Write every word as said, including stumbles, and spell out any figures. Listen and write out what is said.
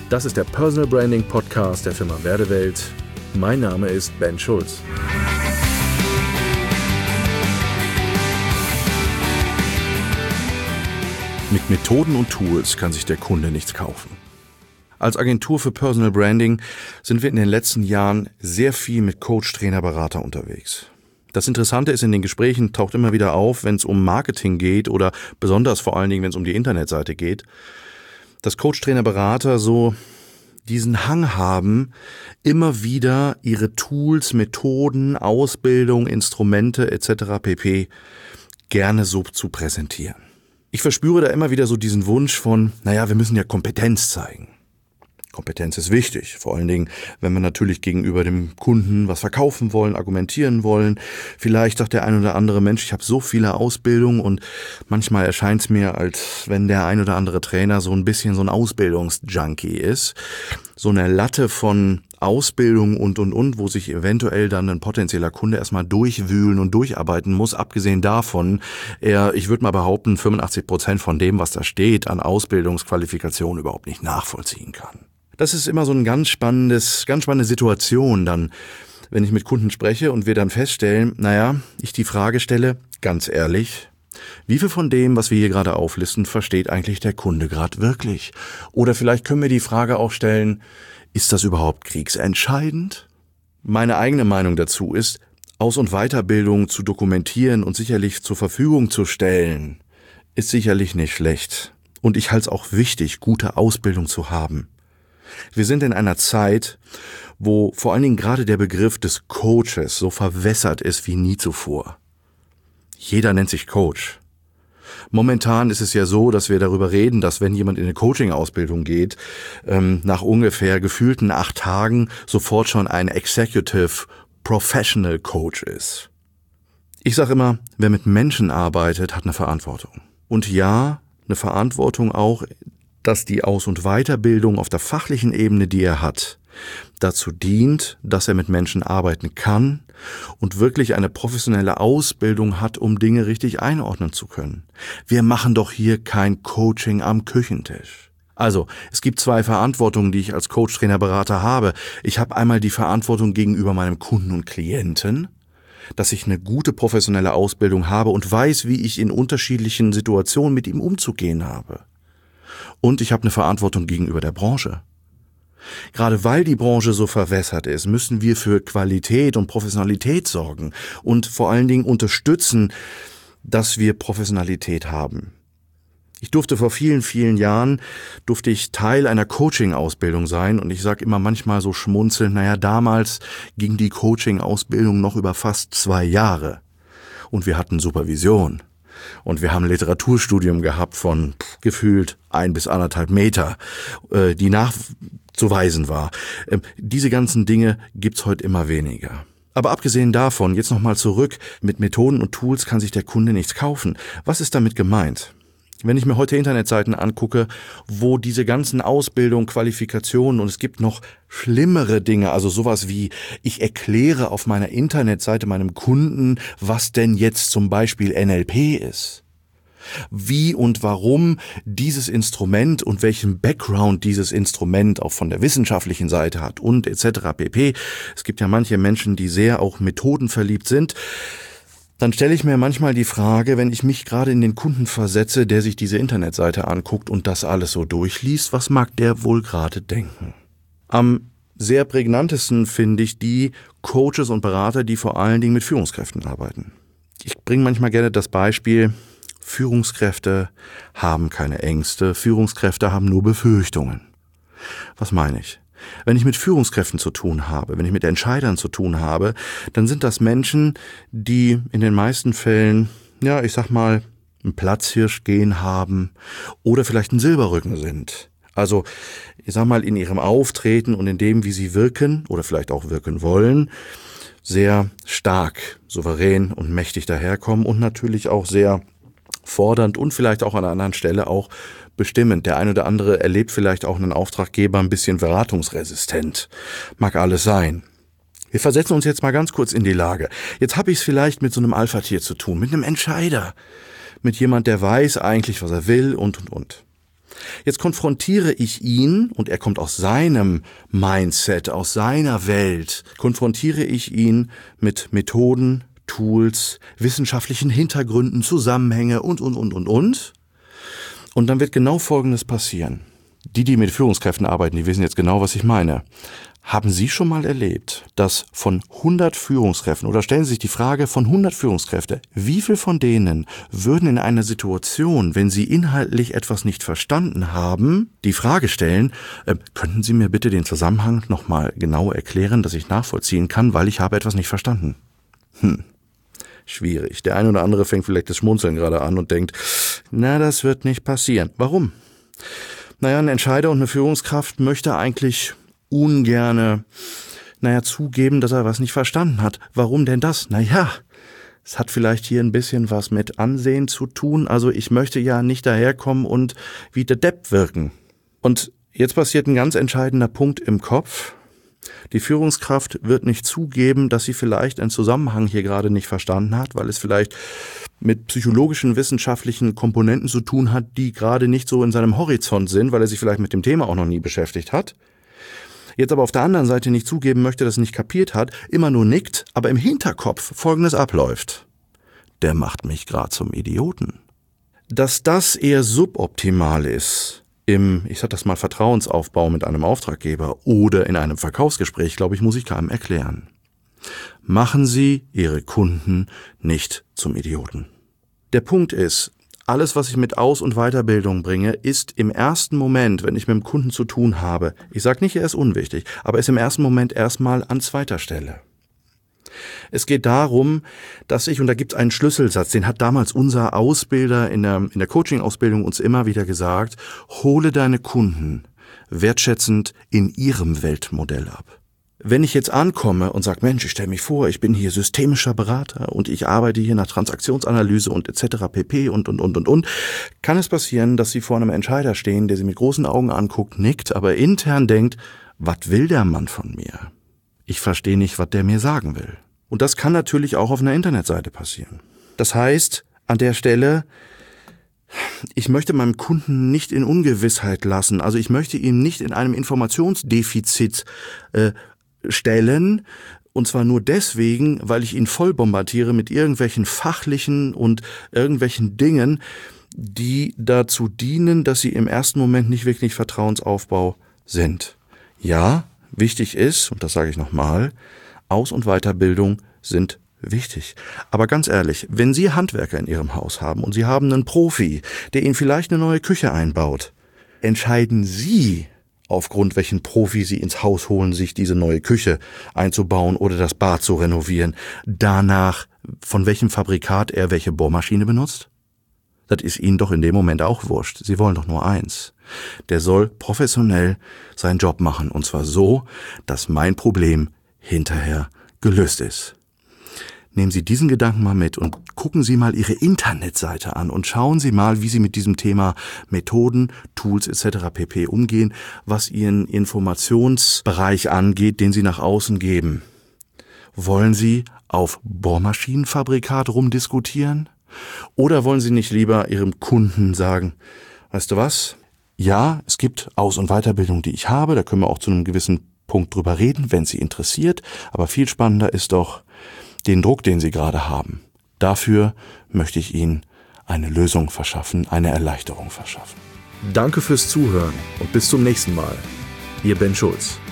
Das ist der Personal Branding Podcast der Firma Werdewelt. Mein Name ist Ben Schulz. Mit Methoden und Tools kann sich der Kunde nichts kaufen. Als Agentur für Personal Branding sind wir in den letzten Jahren sehr viel mit Coach, Trainer, Berater unterwegs. Das Interessante ist, in den Gesprächen taucht immer wieder auf, wenn es um Marketing geht oder besonders vor allen Dingen, wenn es um die Internetseite geht, dass Coach, Trainer, Berater so diesen Hang haben, immer wieder ihre Tools, Methoden, Ausbildung, Instrumente et cetera pp. Gerne so zu präsentieren. Ich verspüre da immer wieder so diesen Wunsch von, naja, wir müssen ja Kompetenz zeigen. Kompetenz ist wichtig, vor allen Dingen, wenn wir natürlich gegenüber dem Kunden was verkaufen wollen, argumentieren wollen. Vielleicht sagt der ein oder andere Mensch, ich habe so viele Ausbildungen und manchmal erscheint es mir, als wenn der ein oder andere Trainer so ein bisschen so ein Ausbildungsjunkie ist. So eine Latte von Ausbildung und, und, und, wo sich eventuell dann ein potenzieller Kunde erstmal durchwühlen und durcharbeiten muss. Abgesehen davon, er, ich würde mal behaupten, fünfundachtzig Prozent von dem, was da steht, an Ausbildungsqualifikation überhaupt nicht nachvollziehen kann. Das ist immer so ein ganz spannendes, ganz spannende Situation dann, wenn ich mit Kunden spreche und wir dann feststellen, naja, ich die Frage stelle, ganz ehrlich, wie viel von dem, was wir hier gerade auflisten, versteht eigentlich der Kunde gerade wirklich? Oder vielleicht können wir die Frage auch stellen, ist das überhaupt kriegsentscheidend? Meine eigene Meinung dazu ist, Aus- und Weiterbildung zu dokumentieren und sicherlich zur Verfügung zu stellen, ist sicherlich nicht schlecht. Und ich halte es auch wichtig, gute Ausbildung zu haben. Wir sind in einer Zeit, wo vor allen Dingen gerade der Begriff des Coaches so verwässert ist wie nie zuvor. Jeder nennt sich Coach. Momentan ist es ja so, dass wir darüber reden, dass wenn jemand in eine Coaching-Ausbildung geht, ähm, nach ungefähr gefühlten acht Tagen sofort schon ein Executive Professional Coach ist. Ich sage immer, wer mit Menschen arbeitet, hat eine Verantwortung. Und ja, eine Verantwortung auch, dass die Aus- und Weiterbildung auf der fachlichen Ebene, die er hat, dazu dient, dass er mit Menschen arbeiten kann und wirklich eine professionelle Ausbildung hat, um Dinge richtig einordnen zu können. Wir machen doch hier kein Coaching am Küchentisch. Also, es gibt zwei Verantwortungen, die ich als Coach, Trainer, Berater habe. Ich habe einmal die Verantwortung gegenüber meinem Kunden und Klienten, dass ich eine gute professionelle Ausbildung habe und weiß, wie ich in unterschiedlichen Situationen mit ihm umzugehen habe. Und ich habe eine Verantwortung gegenüber der Branche. Gerade weil die Branche so verwässert ist, müssen wir für Qualität und Professionalität sorgen und vor allen Dingen unterstützen, dass wir Professionalität haben. Ich durfte vor vielen, vielen Jahren, durfte ich Teil einer Coaching-Ausbildung sein und ich sage immer manchmal so schmunzelnd, naja, damals ging die Coaching-Ausbildung noch über fast zwei Jahre und wir hatten Supervision. Und wir haben ein Literaturstudium gehabt von pff, gefühlt ein bis anderthalb Meter, äh, die nachzuweisen war. Ähm, diese ganzen Dinge gibt's heute immer weniger. Aber abgesehen davon, jetzt nochmal zurück, mit Methoden und Tools kann sich der Kunde nichts kaufen. Was ist damit gemeint? Wenn ich mir heute Internetseiten angucke, wo diese ganzen Ausbildungen, Qualifikationen und es gibt noch schlimmere Dinge, also sowas wie, ich erkläre auf meiner Internetseite meinem Kunden, was denn jetzt zum Beispiel N L P ist. Wie und warum dieses Instrument und welchen Background dieses Instrument auch von der wissenschaftlichen Seite hat und et cetera pp. Es gibt ja manche Menschen, die sehr auch methodenverliebt sind. Dann stelle ich mir manchmal die Frage, wenn ich mich gerade in den Kunden versetze, der sich diese Internetseite anguckt und das alles so durchliest, was mag der wohl gerade denken? Am sehr prägnantesten finde ich die Coaches und Berater, die vor allen Dingen mit Führungskräften arbeiten. Ich bringe manchmal gerne das Beispiel, Führungskräfte haben keine Ängste, Führungskräfte haben nur Befürchtungen. Was meine ich? Wenn ich mit Führungskräften zu tun habe, wenn ich mit Entscheidern zu tun habe, dann sind das Menschen, die in den meisten Fällen, ja, ich sag mal, einen Platzhirsch-Gen haben oder vielleicht ein Silberrücken sind. Also, ich sag mal, in ihrem Auftreten und in dem, wie sie wirken oder vielleicht auch wirken wollen, sehr stark, souverän und mächtig daherkommen und natürlich auch sehr fordernd und vielleicht auch an einer anderen Stelle auch bestimmend. Der eine oder andere erlebt vielleicht auch einen Auftraggeber ein bisschen beratungsresistent. Mag alles sein. Wir versetzen uns jetzt mal ganz kurz in die Lage. Jetzt habe ich es vielleicht mit so einem Alpha-Tier zu tun, mit einem Entscheider, mit jemand, der weiß eigentlich, was er will und, und, und. Jetzt konfrontiere ich ihn, und er kommt aus seinem Mindset, aus seiner Welt, konfrontiere ich ihn mit Methoden, Tools, wissenschaftlichen Hintergründen, Zusammenhänge und, und, und, und, und. Und dann wird genau Folgendes passieren. Die, die mit Führungskräften arbeiten, die wissen jetzt genau, was ich meine. Haben Sie schon mal erlebt, dass von hundert Führungskräften, oder stellen Sie sich die Frage, von hundert Führungskräften, wie viel von denen würden in einer Situation, wenn sie inhaltlich etwas nicht verstanden haben, die Frage stellen, äh, könnten Sie mir bitte den Zusammenhang nochmal genau erklären, dass ich nachvollziehen kann, weil ich habe etwas nicht verstanden? Hm. Schwierig. Der eine oder andere fängt vielleicht das Schmunzeln gerade an und denkt, na, das wird nicht passieren. Warum? Naja, ein Entscheider und eine Führungskraft möchte eigentlich ungerne, naja, zugeben, dass er was nicht verstanden hat. Warum denn das? Naja, es hat vielleicht hier ein bisschen was mit Ansehen zu tun. Also ich möchte ja nicht daherkommen und wie der Depp wirken. Und jetzt passiert ein ganz entscheidender Punkt im Kopf. Die Führungskraft wird nicht zugeben, dass sie vielleicht einen Zusammenhang hier gerade nicht verstanden hat, weil es vielleicht mit psychologischen, wissenschaftlichen Komponenten zu tun hat, die gerade nicht so in seinem Horizont sind, weil er sich vielleicht mit dem Thema auch noch nie beschäftigt hat. Jetzt aber auf der anderen Seite nicht zugeben möchte, dass er nicht kapiert hat, immer nur nickt, aber im Hinterkopf Folgendes abläuft. Der macht mich gerade zum Idioten. Dass das eher suboptimal ist im, ich sag das mal, Vertrauensaufbau mit einem Auftraggeber oder in einem Verkaufsgespräch, glaube ich, muss ich keinem erklären. Machen Sie Ihre Kunden nicht zum Idioten. Der Punkt ist, alles, was ich mit Aus- und Weiterbildung bringe, ist im ersten Moment, wenn ich mit dem Kunden zu tun habe, ich sage nicht, er ist unwichtig, aber ist im ersten Moment erstmal an zweiter Stelle. Es geht darum, dass ich, und da gibt es einen Schlüsselsatz, den hat damals unser Ausbilder in der, in der Coaching-Ausbildung uns immer wieder gesagt, hole deine Kunden wertschätzend in ihrem Weltmodell ab. Wenn ich jetzt ankomme und sage, Mensch, ich stelle mich vor, ich bin hier systemischer Berater und ich arbeite hier nach Transaktionsanalyse und et cetera pp. und, und, und, und, und, kann es passieren, dass Sie vor einem Entscheider stehen, der Sie mit großen Augen anguckt, nickt, aber intern denkt, was will der Mann von mir? Ich verstehe nicht, was der mir sagen will. Und das kann natürlich auch auf einer Internetseite passieren. Das heißt, an der Stelle, ich möchte meinem Kunden nicht in Ungewissheit lassen, also ich möchte ihn nicht in einem Informationsdefizit äh, stellen, und zwar nur deswegen, weil ich ihn voll bombardiere mit irgendwelchen fachlichen und irgendwelchen Dingen, die dazu dienen, dass sie im ersten Moment nicht wirklich Vertrauensaufbau sind. Ja, wichtig ist, und das sage ich nochmal, Aus- und Weiterbildung sind wichtig. Aber ganz ehrlich, wenn Sie Handwerker in Ihrem Haus haben und Sie haben einen Profi, der Ihnen vielleicht eine neue Küche einbaut, entscheiden Sie, aufgrund welchen Profi Sie ins Haus holen, sich diese neue Küche einzubauen oder das Bad zu renovieren, danach, von welchem Fabrikat er welche Bohrmaschine benutzt? Das ist Ihnen doch in dem Moment auch wurscht. Sie wollen doch nur eins. Der soll professionell seinen Job machen, und zwar so, dass mein Problem hinterher gelöst ist. Nehmen Sie diesen Gedanken mal mit und gucken Sie mal Ihre Internetseite an und schauen Sie mal, wie Sie mit diesem Thema Methoden, Tools et cetera pp. Umgehen, was Ihren Informationsbereich angeht, den Sie nach außen geben. Wollen Sie auf Bohrmaschinenfabrikat rumdiskutieren? Oder wollen Sie nicht lieber Ihrem Kunden sagen, weißt du was? Ja, es gibt Aus- und Weiterbildung, die ich habe, da können wir auch zu einem gewissen Punkt drüber reden, wenn Sie interessiert, aber viel spannender ist doch den Druck, den Sie gerade haben. Dafür möchte ich Ihnen eine Lösung verschaffen, eine Erleichterung verschaffen. Danke fürs Zuhören und bis zum nächsten Mal. Ihr Ben Schulz.